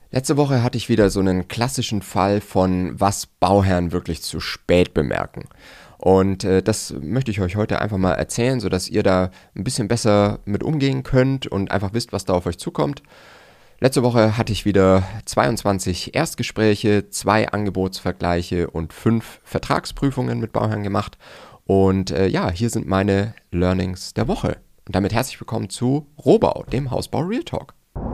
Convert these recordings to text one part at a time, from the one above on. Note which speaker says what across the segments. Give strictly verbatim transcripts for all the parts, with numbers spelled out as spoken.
Speaker 1: Letzte Woche hatte ich wieder so einen klassischen Fall von, was Bauherren wirklich zu spät bemerken. Und äh, das möchte ich euch heute einfach mal erzählen, sodass ihr da ein bisschen besser mit umgehen könnt und einfach wisst, was da auf euch zukommt. Letzte Woche hatte ich wieder zweiundzwanzig Erstgespräche, zwei Angebotsvergleiche und fünf Vertragsprüfungen mit Bauherren gemacht. Und äh, ja, hier sind meine Learnings der Woche. Und damit herzlich willkommen zu Rohbau, dem Hausbau Real Talk.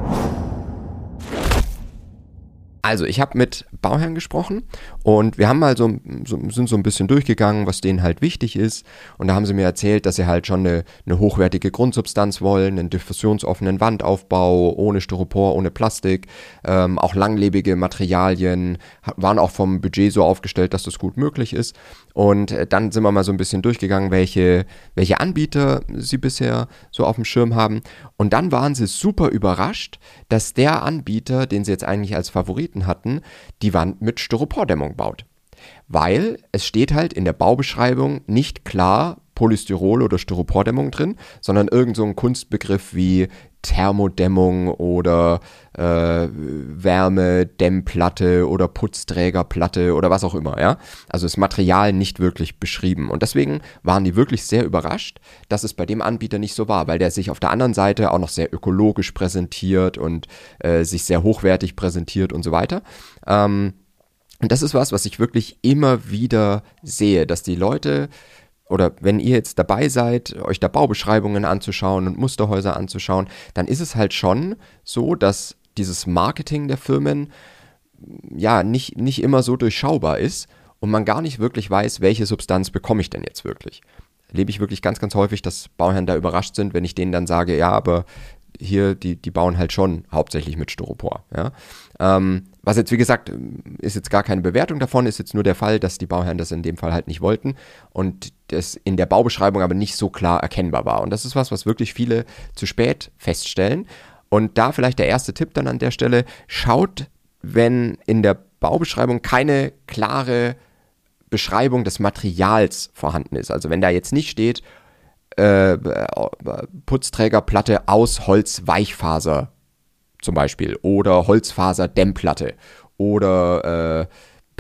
Speaker 1: Also, ich habe mit Bauherren gesprochen und wir haben mal so, so, sind so ein bisschen durchgegangen, was denen halt wichtig ist. Und da haben sie mir erzählt, dass sie halt schon eine, eine hochwertige Grundsubstanz wollen, einen diffusionsoffenen Wandaufbau, ohne Styropor, ohne Plastik, ähm, auch langlebige Materialien, waren auch vom Budget so aufgestellt, dass das gut möglich ist. Und äh, dann sind wir mal so ein bisschen durchgegangen, welche, welche Anbieter sie bisher so auf dem Schirm haben. Und dann waren sie super überrascht, dass der Anbieter, den sie jetzt eigentlich als Favoriten hatten, die Wand mit Styropordämmung baut. Weil es steht halt in der Baubeschreibung nicht klar Polystyrol oder Styropordämmung drin, sondern irgend so ein Kunstbegriff wie Thermodämmung oder äh, Wärmedämmplatte oder Putzträgerplatte oder was auch immer, ja. Also das Material nicht wirklich beschrieben. Und deswegen waren die wirklich sehr überrascht, dass es bei dem Anbieter nicht so war, weil der sich auf der anderen Seite auch noch sehr ökologisch präsentiert und äh, sich sehr hochwertig präsentiert und so weiter. Ähm, und das ist was, was ich wirklich immer wieder sehe, dass die Leute, oder wenn ihr jetzt dabei seid, euch da Baubeschreibungen anzuschauen und Musterhäuser anzuschauen, dann ist es halt schon so, dass dieses Marketing der Firmen ja nicht, nicht immer so durchschaubar ist und man gar nicht wirklich weiß, welche Substanz bekomme ich denn jetzt wirklich. Erlebe ich wirklich ganz, ganz häufig, dass Bauherren da überrascht sind, wenn ich denen dann sage, ja, aber hier, die, die bauen halt schon hauptsächlich mit Styropor. Ja? Ähm, was jetzt, wie gesagt, ist jetzt gar keine Bewertung davon, ist jetzt nur der Fall, dass die Bauherren das in dem Fall halt nicht wollten und das in der Baubeschreibung aber nicht so klar erkennbar war. Und das ist was, was wirklich viele zu spät feststellen. Und da vielleicht der erste Tipp dann an der Stelle, schaut, wenn in der Baubeschreibung keine klare Beschreibung des Materials vorhanden ist. Also wenn da jetzt nicht steht, Äh, Putzträgerplatte aus Holzweichfaser zum Beispiel oder Holzfaserdämmplatte oder äh,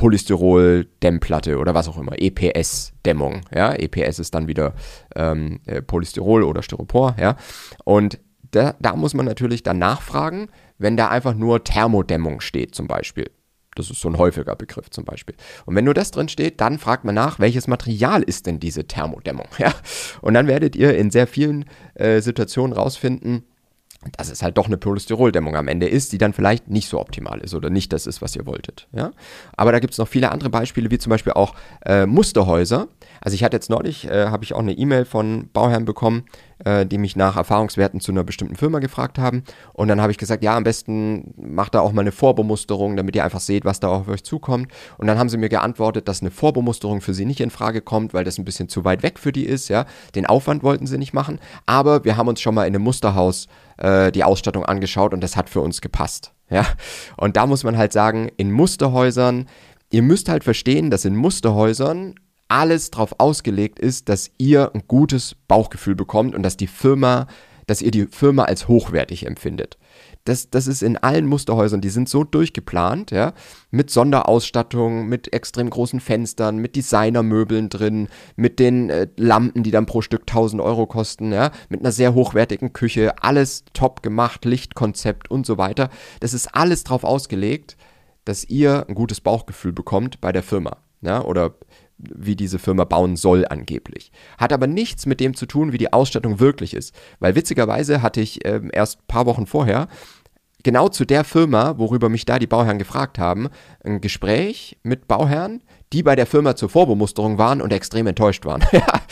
Speaker 1: Polystyrol-Dämmplatte oder was auch immer, E P S-Dämmung, ja, E P S ist dann wieder ähm, Polystyrol oder Styropor, ja, und da, da muss man natürlich dann nachfragen, wenn da einfach nur Thermodämmung steht zum Beispiel. Das ist so ein häufiger Begriff zum Beispiel. Und wenn nur das drin steht, dann fragt man nach, welches Material ist denn diese Thermodämmung? Ja? Und dann werdet ihr in sehr vielen äh, Situationen rausfinden, dass es halt doch eine Polystyroldämmung am Ende ist, die dann vielleicht nicht so optimal ist oder nicht das ist, was ihr wolltet. Ja? Aber da gibt es noch viele andere Beispiele, wie zum Beispiel auch äh, Musterhäuser. Also ich hatte jetzt neulich, äh, habe ich auch eine E-Mail von Bauherren bekommen, äh, die mich nach Erfahrungswerten zu einer bestimmten Firma gefragt haben. Und dann habe ich gesagt, ja, am besten macht da auch mal eine Vorbemusterung, damit ihr einfach seht, was da auf euch zukommt. Und dann haben sie mir geantwortet, dass eine Vorbemusterung für sie nicht in Frage kommt, weil das ein bisschen zu weit weg für die ist. Ja? Den Aufwand wollten sie nicht machen. Aber wir haben uns schon mal in einem Musterhaus äh, die Ausstattung angeschaut und das hat für uns gepasst. Ja? Und da muss man halt sagen, in Musterhäusern, ihr müsst halt verstehen, dass in Musterhäusern alles darauf ausgelegt ist, dass ihr ein gutes Bauchgefühl bekommt und dass die Firma, dass ihr die Firma als hochwertig empfindet. Das, das ist in allen Musterhäusern, die sind so durchgeplant, ja, mit Sonderausstattung, mit extrem großen Fenstern, mit Designermöbeln drin, mit den äh, Lampen, die dann pro Stück tausend Euro kosten, ja, mit einer sehr hochwertigen Küche, alles top gemacht, Lichtkonzept und so weiter. Das ist alles darauf ausgelegt, dass ihr ein gutes Bauchgefühl bekommt bei der Firma, ja, oder wie diese Firma bauen soll angeblich. Hat aber nichts mit dem zu tun, wie die Ausstattung wirklich ist. Weil witzigerweise hatte ich ähm, erst ein paar Wochen vorher genau zu der Firma, worüber mich da die Bauherren gefragt haben, ein Gespräch mit Bauherren, die bei der Firma zur Vorbemusterung waren und extrem enttäuscht waren.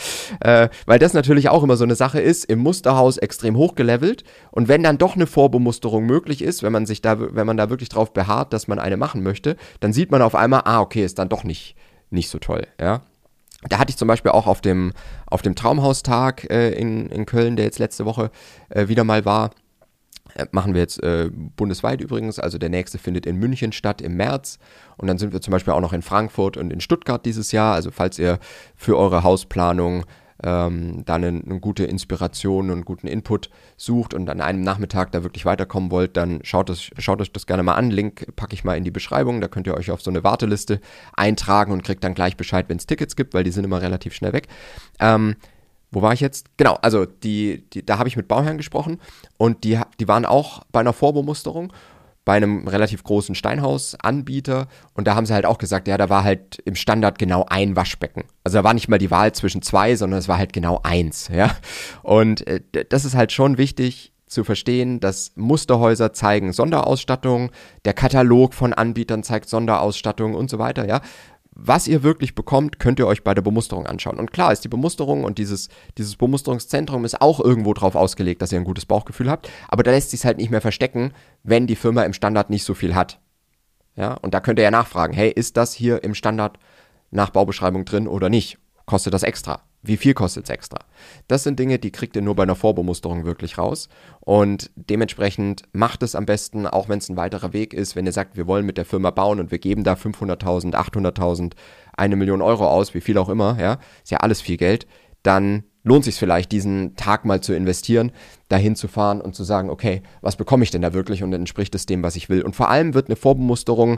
Speaker 1: äh, weil das natürlich auch immer so eine Sache ist, im Musterhaus extrem hochgelevelt und wenn dann doch eine Vorbemusterung möglich ist, wenn man sich da, wenn man da wirklich drauf beharrt, dass man eine machen möchte, dann sieht man auf einmal, ah, okay, ist dann doch nicht nicht so toll, ja. Da hatte ich zum Beispiel auch auf dem, auf dem Traumhaustag äh, in, in Köln, der jetzt letzte Woche äh, wieder mal war, äh, machen wir jetzt äh, bundesweit übrigens, also der nächste findet in München statt im März und dann sind wir zum Beispiel auch noch in Frankfurt und in Stuttgart dieses Jahr, also falls ihr für eure Hausplanung ähm, da eine, eine gute Inspiration und einen guten Input sucht und an einem Nachmittag da wirklich weiterkommen wollt, dann schaut, das, schaut euch das gerne mal an. Link packe ich mal in die Beschreibung, da könnt ihr euch auf so eine Warteliste eintragen und kriegt dann gleich Bescheid, wenn es Tickets gibt, weil die sind immer relativ schnell weg. Ähm, Wo war ich jetzt? Genau, also die, die, da habe ich mit Bauherren gesprochen und die, die waren auch bei einer Vorbemusterung bei einem relativ großen Steinhausanbieter und da haben sie halt auch gesagt, ja, da war halt im Standard genau ein Waschbecken. Also da war nicht mal die Wahl zwischen zwei, sondern es war halt genau eins, ja. Und äh, das ist halt schon wichtig zu verstehen, dass Musterhäuser zeigen Sonderausstattung, der Katalog von Anbietern zeigt Sonderausstattung und so weiter, ja. Was ihr wirklich bekommt, könnt ihr euch bei der Bemusterung anschauen. Und klar ist die Bemusterung und dieses, dieses Bemusterungszentrum ist auch irgendwo drauf ausgelegt, dass ihr ein gutes Bauchgefühl habt. Aber da lässt sich es halt nicht mehr verstecken, wenn die Firma im Standard nicht so viel hat. Ja, und da könnt ihr ja nachfragen, hey, ist das hier im Standard nach Baubeschreibung drin oder nicht? Kostet das extra? Wie viel kostet es extra? Das sind Dinge, die kriegt ihr nur bei einer Vorbemusterung wirklich raus und dementsprechend macht es am besten, auch wenn es ein weiterer Weg ist, wenn ihr sagt, wir wollen mit der Firma bauen und wir geben da fünfhunderttausend, achthunderttausend, eine Million Euro aus, wie viel auch immer, ja, ist ja alles viel Geld, dann lohnt sich vielleicht, diesen Tag mal zu investieren, dahin zu fahren und zu sagen, okay, was bekomme ich denn da wirklich und entspricht es dem, was ich will? Und vor allem wird eine Vorbemusterung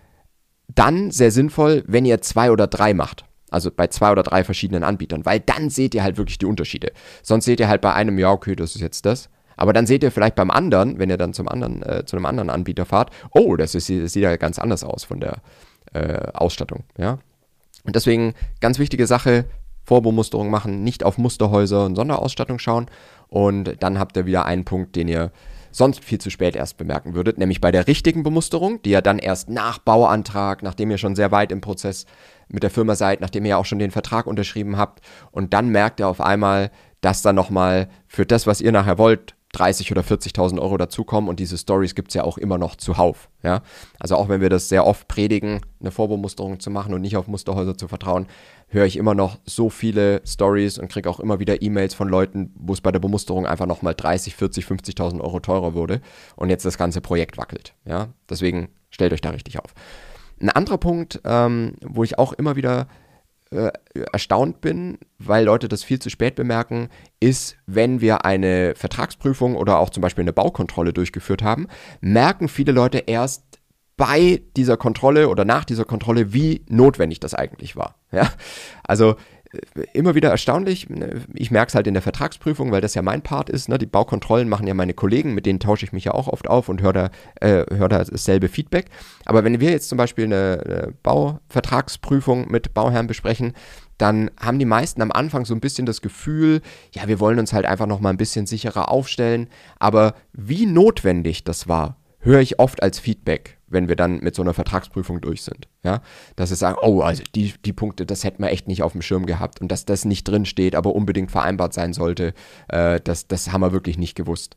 Speaker 1: dann sehr sinnvoll, wenn ihr zwei oder drei macht. Also bei zwei oder drei verschiedenen Anbietern, weil dann seht ihr halt wirklich die Unterschiede. Sonst seht ihr halt bei einem, ja okay, das ist jetzt das. Aber dann seht ihr vielleicht beim anderen, wenn ihr dann zum anderen, äh, zu einem anderen Anbieter fahrt, oh, das, ist, das sieht ja ganz anders aus von der äh, Ausstattung. Ja? Und deswegen ganz wichtige Sache, Vorbemusterung machen, nicht auf Musterhäuser und Sonderausstattung schauen. Und dann habt ihr wieder einen Punkt, den ihr sonst viel zu spät erst bemerken würdet, nämlich bei der richtigen Bemusterung, die ihr dann erst nach Bauantrag, nachdem ihr schon sehr weit im Prozess mit der Firma seid, nachdem ihr auch schon den Vertrag unterschrieben habt und dann merkt ihr auf einmal, dass da nochmal für das, was ihr nachher wollt, dreißig oder vierzigtausend Euro dazukommen und diese Stories gibt es ja auch immer noch zuhauf. Ja? Also auch wenn wir das sehr oft predigen, eine Vorbemusterung zu machen und nicht auf Musterhäuser zu vertrauen, höre ich immer noch so viele Stories und kriege auch immer wieder E-Mails von Leuten, wo es bei der Bemusterung einfach nochmal dreißig, vierzig, fünfzigtausend Euro teurer wurde und jetzt das ganze Projekt wackelt. Ja? Deswegen stellt euch da richtig auf. Ein anderer Punkt, ähm, wo ich auch immer wieder äh, erstaunt bin, weil Leute das viel zu spät bemerken, ist, wenn wir eine Vertragsprüfung oder auch zum Beispiel eine Baukontrolle durchgeführt haben, merken viele Leute erst bei dieser Kontrolle oder nach dieser Kontrolle, wie notwendig das eigentlich war. Ja? Also immer wieder erstaunlich, ich merke es halt in der Vertragsprüfung, weil das ja mein Part ist, ne? Die Baukontrollen machen ja meine Kollegen, mit denen tausche ich mich ja auch oft auf und höre da, äh, hör da dasselbe Feedback. Aber wenn wir jetzt zum Beispiel eine, eine Bauvertragsprüfung mit Bauherren besprechen, dann haben die meisten am Anfang so ein bisschen das Gefühl, ja, wir wollen uns halt einfach noch mal ein bisschen sicherer aufstellen, aber wie notwendig das war, höre ich oft als Feedback, wenn wir dann mit so einer Vertragsprüfung durch sind, ja, dass sie sagen, oh, also die, die Punkte, das hätten wir echt nicht auf dem Schirm gehabt und dass das nicht drin steht, aber unbedingt vereinbart sein sollte, äh, das, das haben wir wirklich nicht gewusst.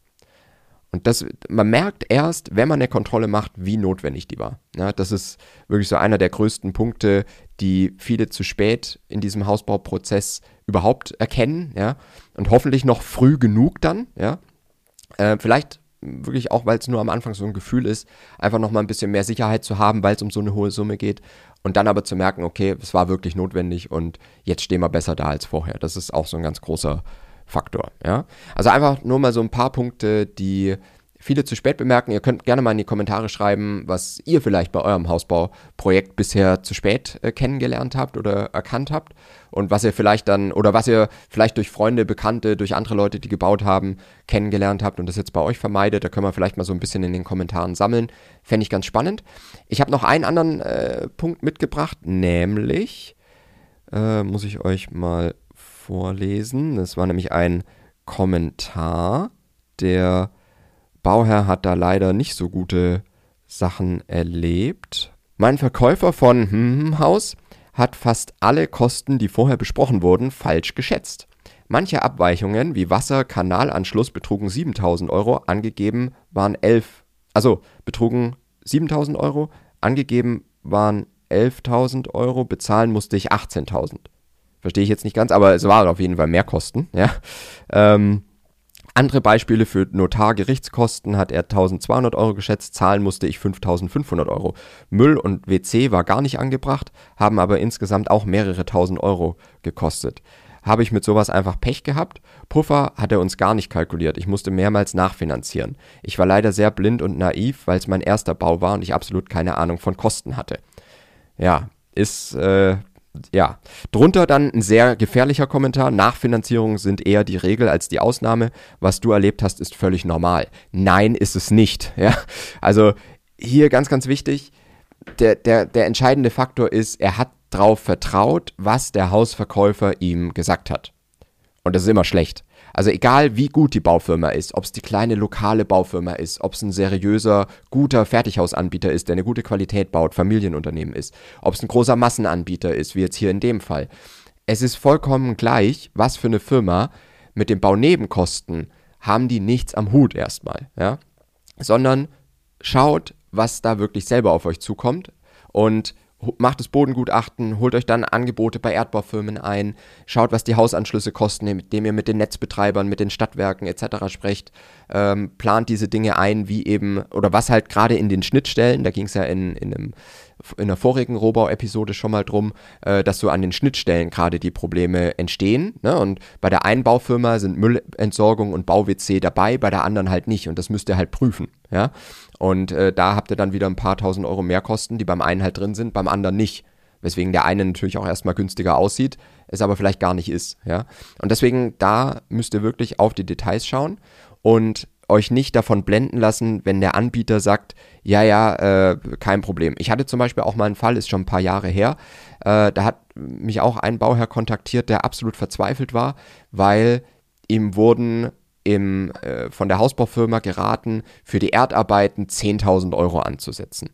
Speaker 1: Und das, man merkt erst, wenn man eine Kontrolle macht, wie notwendig die war. Ja, das ist wirklich so einer der größten Punkte, die viele zu spät in diesem Hausbauprozess überhaupt erkennen, ja, und hoffentlich noch früh genug dann, ja, äh, vielleicht wirklich auch, weil es nur am Anfang so ein Gefühl ist, einfach nochmal ein bisschen mehr Sicherheit zu haben, weil es um so eine hohe Summe geht und dann aber zu merken, okay, es war wirklich notwendig und jetzt stehen wir besser da als vorher. Das ist auch so ein ganz großer Faktor, ja. Also einfach nur mal so ein paar Punkte, die viele zu spät bemerken. Ihr könnt gerne mal in die Kommentare schreiben, was ihr vielleicht bei eurem Hausbauprojekt bisher zu spät äh, kennengelernt habt oder erkannt habt und was ihr vielleicht dann, oder was ihr vielleicht durch Freunde, Bekannte, durch andere Leute, die gebaut haben, kennengelernt habt und das jetzt bei euch vermeidet. Da können wir vielleicht mal so ein bisschen in den Kommentaren sammeln. Fände ich ganz spannend. Ich habe noch einen anderen äh, Punkt mitgebracht, nämlich, äh, muss ich euch mal vorlesen. Das war nämlich ein Kommentar, der Bauherr hat da leider nicht so gute Sachen erlebt. Mein Verkäufer von hm, Haus hat fast alle Kosten, die vorher besprochen wurden, falsch geschätzt. Manche Abweichungen wie Wasser, Kanalanschluss betrugen siebentausend Euro, angegeben waren elf, also betrugen siebentausend Euro, angegeben waren elftausend Euro, bezahlen musste ich achtzehntausend. Verstehe ich jetzt nicht ganz, aber es waren auf jeden Fall mehr Kosten, ja. Ähm, Andere Beispiele für Notar-Gerichtskosten hat er eintausendzweihundert Euro geschätzt, zahlen musste ich fünftausendfünfhundert Euro. Müll und W C war gar nicht angebracht, haben aber insgesamt auch mehrere tausend Euro gekostet. habe ich mit sowas einfach Pech gehabt. Puffer hat er uns gar nicht kalkuliert. Ich musste mehrmals nachfinanzieren. Ich war leider sehr blind und naiv, weil es mein erster Bau war und ich absolut keine Ahnung von Kosten hatte. Ja, ist, äh, ja. Drunter dann ein sehr gefährlicher Kommentar. Nachfinanzierungen sind eher die Regel als die Ausnahme. Was du erlebt hast, ist völlig normal. Nein, ist es nicht. Ja, also hier ganz, ganz wichtig. Der, der, der entscheidende Faktor ist, er hat drauf vertraut, was der Hausverkäufer ihm gesagt hat. Und das ist immer schlecht. Also egal, wie gut die Baufirma ist, ob es die kleine lokale Baufirma ist, ob es ein seriöser, guter Fertighausanbieter ist, der eine gute Qualität baut, Familienunternehmen ist, ob es ein großer Massenanbieter ist, wie jetzt hier in dem Fall. Es ist vollkommen gleich, was für eine Firma. Mit den Baunebenkosten haben die nichts am Hut erstmal, ja, sondern schaut, was da wirklich selber auf euch zukommt und macht das Bodengutachten, holt euch dann Angebote bei Erdbaufirmen ein, schaut, was die Hausanschlüsse kosten, indem ihr mit den Netzbetreibern, mit den Stadtwerken et cetera sprecht, ähm, plant diese Dinge ein, wie eben, oder was halt gerade in den Schnittstellen, da ging es ja in, in, einem, in einer vorigen Rohbau-Episode schon mal drum, äh, dass so an den Schnittstellen gerade die Probleme entstehen, ne? Und bei der einen Baufirma sind Müllentsorgung und Bau-W C dabei, bei der anderen halt nicht und das müsst ihr halt prüfen, ja. Und äh, da habt ihr dann wieder ein paar tausend Euro Mehrkosten, die beim einen halt drin sind, beim anderen nicht. Weswegen der eine natürlich auch erstmal günstiger aussieht, es aber vielleicht gar nicht ist. Ja? Und deswegen, da müsst ihr wirklich auf die Details schauen und euch nicht davon blenden lassen, wenn der Anbieter sagt, ja, ja, äh, kein Problem. Ich hatte zum Beispiel auch mal einen Fall, ist schon ein paar Jahre her, äh, da hat mich auch ein Bauherr kontaktiert, der absolut verzweifelt war, weil ihm wurden Im, äh, von der Hausbaufirma geraten, für die Erdarbeiten zehntausend Euro anzusetzen.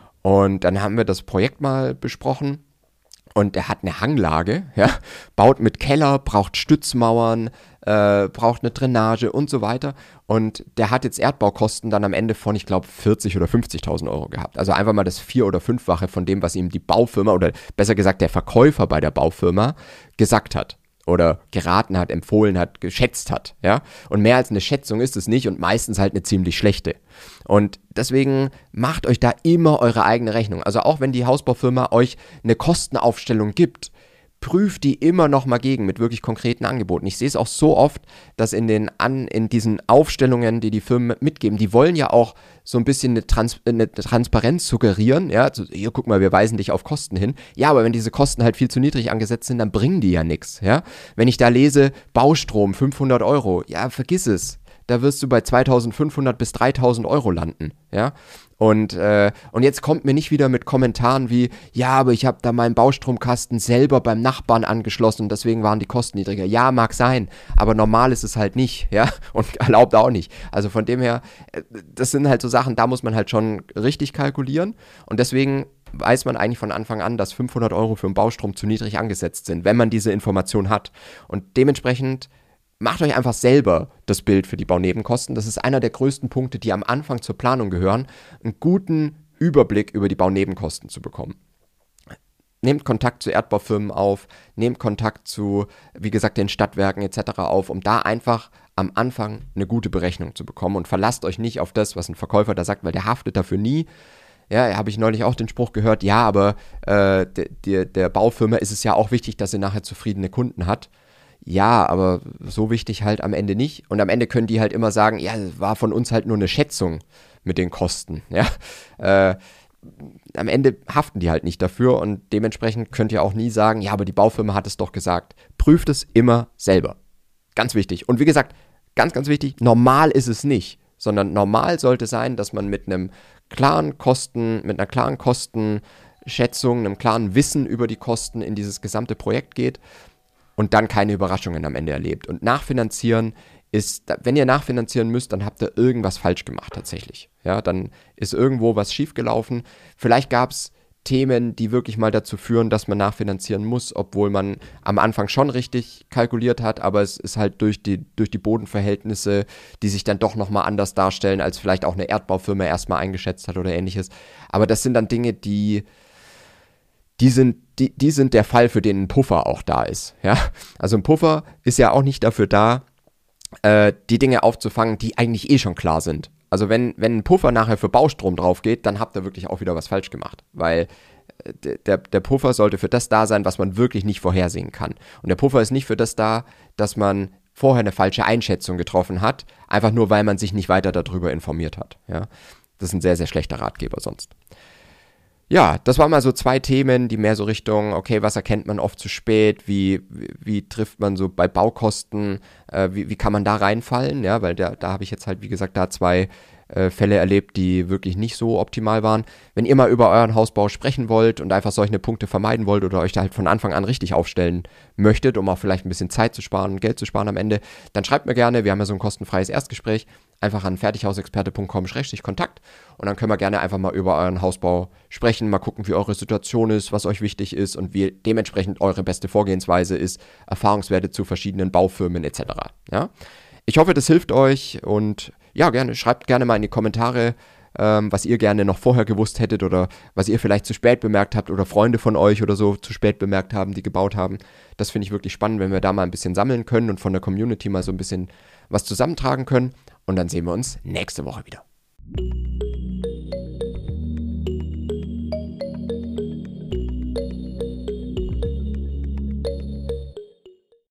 Speaker 1: Und dann haben wir das Projekt mal besprochen und der hat eine Hanglage, ja, baut mit Keller, braucht Stützmauern, äh, braucht eine Drainage und so weiter. Und der hat jetzt Erdbaukosten dann am Ende von, ich glaube, vierzig oder fünfzigtausend Euro gehabt. Also einfach mal das vier- oder fünffache von dem, was ihm die Baufirma oder besser gesagt der Verkäufer bei der Baufirma gesagt hat. Oder geraten hat, empfohlen hat, geschätzt hat, ja. Und mehr als eine Schätzung ist es nicht und meistens halt eine ziemlich schlechte. Und deswegen macht euch da immer eure eigene Rechnung. Also auch wenn die Hausbaufirma euch eine Kostenaufstellung gibt, prüft die immer noch mal gegen mit wirklich konkreten Angeboten. Ich sehe es auch so oft, dass in den an, in diesen Aufstellungen, die die Firmen mitgeben, die wollen ja auch so ein bisschen eine, Trans- eine Transparenz suggerieren. Ja, also, hier, guck mal, wir weisen dich auf Kosten hin. Ja, aber wenn diese Kosten halt viel zu niedrig angesetzt sind, dann bringen die ja nichts. Ja, wenn ich da lese, Baustrom fünfhundert Euro, ja, vergiss es. Da wirst du bei zweitausendfünfhundert bis dreitausend Euro landen, ja. Und, äh, und jetzt kommt mir nicht wieder mit Kommentaren wie, ja, aber ich habe da meinen Baustromkasten selber beim Nachbarn angeschlossen und deswegen waren die Kosten niedriger. Ja, mag sein, aber normal ist es halt nicht, ja, und erlaubt auch nicht. Also von dem her, das sind halt so Sachen, da muss man halt schon richtig kalkulieren und deswegen weiß man eigentlich von Anfang an, dass fünfhundert Euro für einen Baustrom zu niedrig angesetzt sind, wenn man diese Information hat. Und dementsprechend macht euch einfach selber das Bild für die Baunebenkosten. Das ist einer der größten Punkte, die am Anfang zur Planung gehören, einen guten Überblick über die Baunebenkosten zu bekommen. Nehmt Kontakt zu Erdbaufirmen auf, nehmt Kontakt zu, wie gesagt, den Stadtwerken et cetera auf, um da einfach am Anfang eine gute Berechnung zu bekommen und verlasst euch nicht auf das, was ein Verkäufer da sagt, weil der haftet dafür nie. Ja, habe ich neulich auch den Spruch gehört, ja, aber äh, der, der, der Baufirma ist es ja auch wichtig, dass sie nachher zufriedene Kunden hat. Ja, aber so wichtig halt am Ende nicht. Und am Ende können die halt immer sagen, ja, das war von uns halt nur eine Schätzung mit den Kosten. Ja, äh, am Ende haften die halt nicht dafür und dementsprechend könnt ihr auch nie sagen, ja, aber die Baufirma hat es doch gesagt. Prüft es immer selber. Ganz wichtig. Und wie gesagt, ganz, ganz wichtig, normal ist es nicht, sondern normal sollte sein, dass man mit einem klaren Kosten, mit einer klaren Kostenschätzung, einem klaren Wissen über die Kosten in dieses gesamte Projekt geht und dann keine Überraschungen am Ende erlebt. Und nachfinanzieren ist, wenn ihr nachfinanzieren müsst, dann habt ihr irgendwas falsch gemacht tatsächlich. Ja, dann ist irgendwo was schiefgelaufen. Vielleicht gab es Themen, die wirklich mal dazu führen, dass man nachfinanzieren muss, obwohl man am Anfang schon richtig kalkuliert hat, aber es ist halt durch die, durch die Bodenverhältnisse, die sich dann doch nochmal anders darstellen, als vielleicht auch eine Erdbaufirma erstmal eingeschätzt hat oder ähnliches. Aber das sind dann Dinge, die Die sind, die, die sind der Fall, für den ein Puffer auch da ist. Ja? Also ein Puffer ist ja auch nicht dafür da, äh, die Dinge aufzufangen, die eigentlich eh schon klar sind. Also wenn, wenn ein Puffer nachher für Baustrom drauf geht, dann habt ihr wirklich auch wieder was falsch gemacht. Weil der, der Puffer sollte für das da sein, was man wirklich nicht vorhersehen kann. Und der Puffer ist nicht für das da, dass man vorher eine falsche Einschätzung getroffen hat, einfach nur, weil man sich nicht weiter darüber informiert hat. Ja? Das ist ein sehr, sehr schlechter Ratgeber sonst. Ja, das waren mal so zwei Themen, die mehr so Richtung, okay, was erkennt man oft zu spät, wie, wie, wie trifft man so bei Baukosten, äh, wie, wie kann man da reinfallen, ja, weil da, da habe ich jetzt halt, wie gesagt, da zwei äh, Fälle erlebt, die wirklich nicht so optimal waren. Wenn ihr mal über euren Hausbau sprechen wollt und einfach solche Punkte vermeiden wollt oder euch da halt von Anfang an richtig aufstellen möchtet, um auch vielleicht ein bisschen Zeit zu sparen und Geld zu sparen am Ende, dann schreibt mir gerne, wir haben ja so ein kostenfreies Erstgespräch, einfach an fertighausexperte punkt com schrägstrich Kontakt und dann können wir gerne einfach mal über euren Hausbau sprechen, mal gucken, wie eure Situation ist, was euch wichtig ist und wie dementsprechend eure beste Vorgehensweise ist, Erfahrungswerte zu verschiedenen Baufirmen et cetera. Ja? Ich hoffe, das hilft euch und ja, gerne, schreibt gerne mal in die Kommentare, ähm, was ihr gerne noch vorher gewusst hättet oder was ihr vielleicht zu spät bemerkt habt oder Freunde von euch oder so zu spät bemerkt haben, die gebaut haben. Das finde ich wirklich spannend, wenn wir da mal ein bisschen sammeln können und von der Community mal so ein bisschen was zusammentragen können. Und dann sehen wir uns nächste Woche wieder.